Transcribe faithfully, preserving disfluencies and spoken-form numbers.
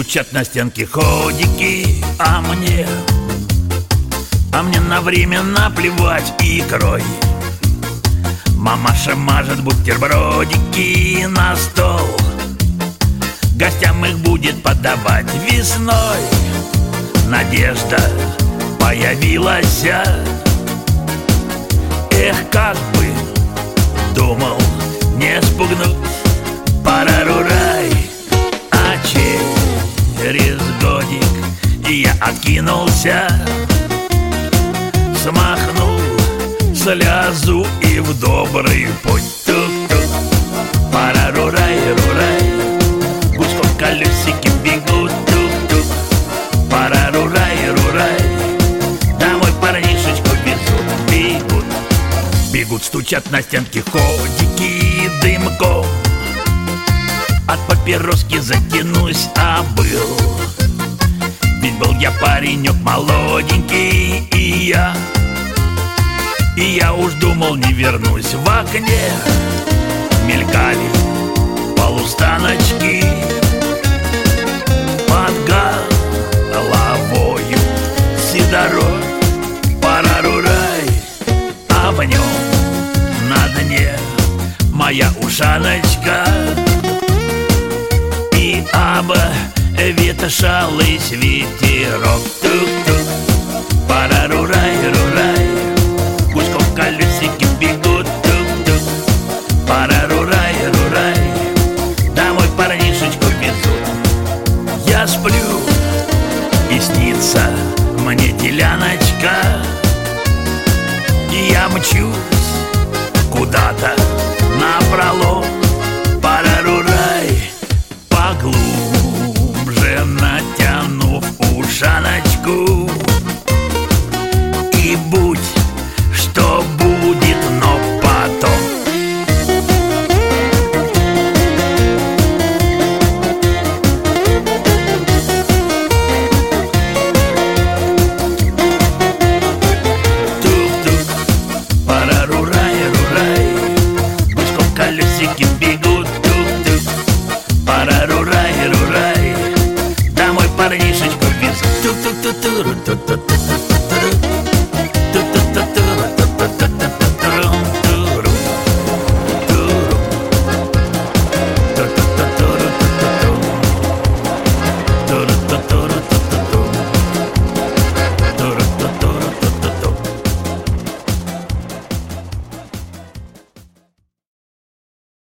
стучат на стенке ходики, а мне, а мне на время наплевать икрой. Мамаша мажет бутербродики на стол, гостям их будет подавать весной. Надежда появилась, эх, как бы, думал, не спугнуть парарурай. А через годик я откинулся, смахнул слезу и в добрый путь. Тук-тук, парарурай-рурай, гуськом колесики бегут. Тук-тук, парарурай-рурай, домой парнишечку везут. Бегут, бегут, стучат на стенке ходики дымком. От папироски затянусь, а был, ведь был я паренек молоденький, и я, и я уж думал, не вернусь. В окне мелькали полустаночки, под головою сидорой парарурай, а в нем на дне моя ушаночка. И обветшалый ветерок. Тук-тук, парарурай-рурай, гуськом колесики бегут. Тук-тук, парарурай-рурай, домой парнишечку везут. Я сплю, и снится мне деляночка, и я мчусь куда-то напролом. Парарурай, поглубже натянув ушаночку, и будь что будет, но потом. Тук-тук, парарурай-рурай, гуськом колесики бегут. Тук-тук, парарурай-рурай, домой парнишечку везут. Тук-тук-тук-тук-тук-тук.